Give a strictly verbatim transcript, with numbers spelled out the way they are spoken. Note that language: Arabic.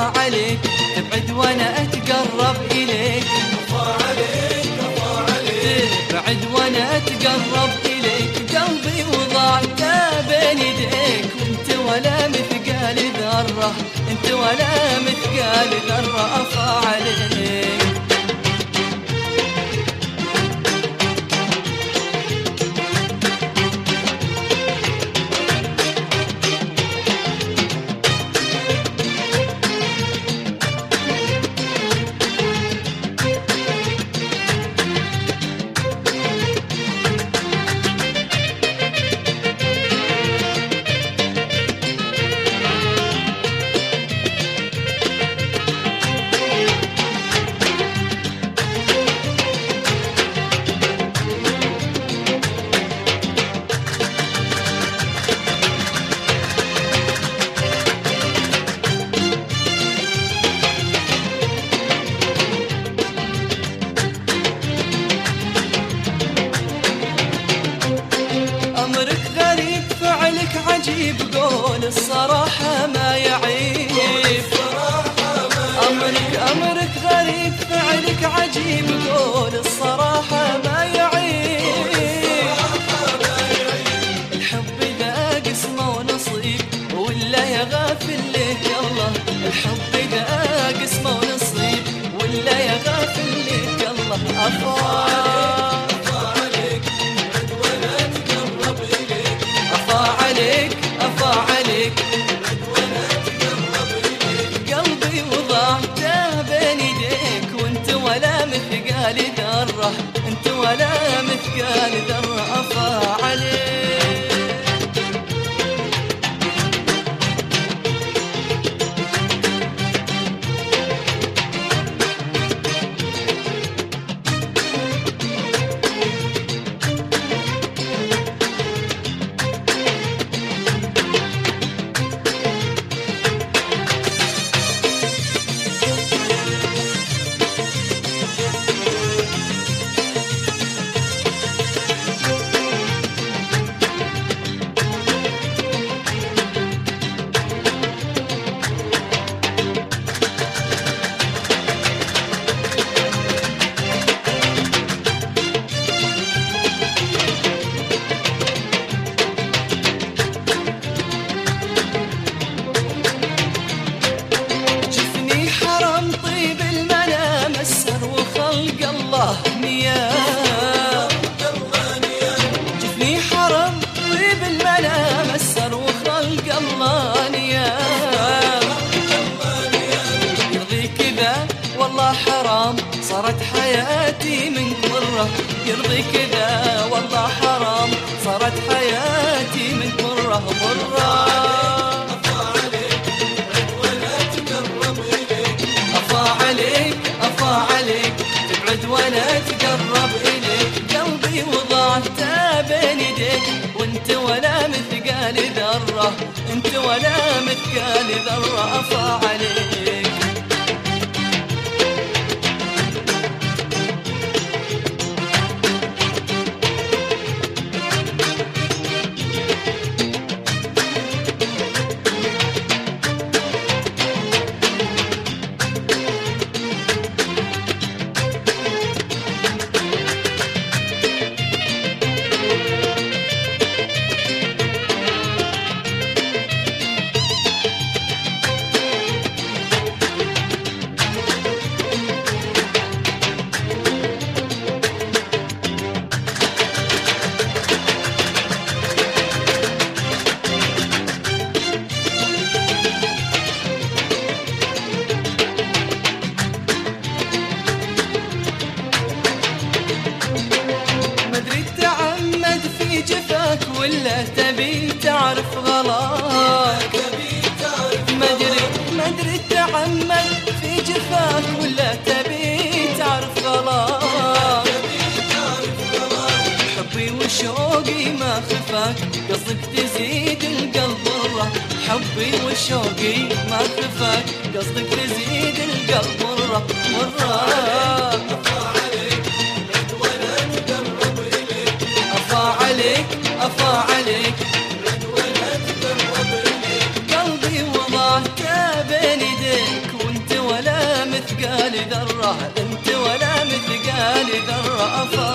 عليك تبعد وانا اتقرب اليك، أفا عليك أفا عليك تبعد وانا اتقرب اليك، قلبي وضعت بين يديك وانت ولا مثقال ذره، انت ولا مثقال ذره افا عليك. عجيب قول الصراحة ما يعيب، أمرك أمرك غريب فعلك عجيب قول الصراحة ما يعيب، الحب ذا قسمه ونصيب ولا يا غافل ليك الله، الحب ذا قسمه ونصيب ولا يا غافل ليك الله. أفا أفا عليك قلبي وضعته بين يديك وانت ولا مثقال ذرة، انت ولا مثقال ذرة أفا عليك. جفني حرم طيب المنام السر وخلق الله نيام، يرضي كذا والله حرام صارت حياتي من مرة، يرضي كذا والله حرام صارت حياتي من مرة مرة. أفا عليك أفا عليك تبعد وانا اتقرب اليك، قلبي وضعته بين يديك وانت ولا مثقال ذره، انت ولا مثقال ذره أفا عليك. جفاك ولا تبي تعرف غلاك، مدري مدري تعمد في جفاك ولا تبي تعرف غلاك، حبي وشوقي ما خفاك قصدك تزيد القلب مرة، حبي وشوقي ما خفاك قصدك تزيد القلب مرة مرة. أفا عليك قلبي وضعته بين يديك مثقال ذرة، انت ولا مثقال ذرة.